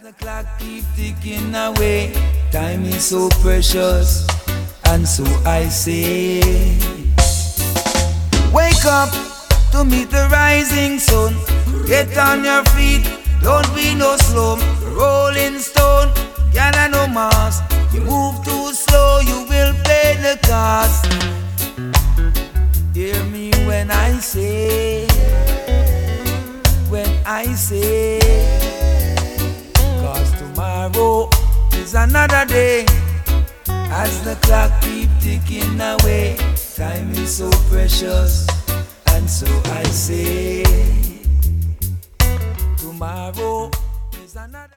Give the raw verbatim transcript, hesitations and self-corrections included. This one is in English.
the clock keep ticking away, time is so precious, and so I say, wake up to meet the rising sun. Get on your feet, don't be no slum. Rolling stone, gather no mass. You move too slow, you will pay the cost. Hear me when I say, when I say, cause tomorrow is another day. As the clock keep ticking away, time is so precious, and so I say, tomorrow is another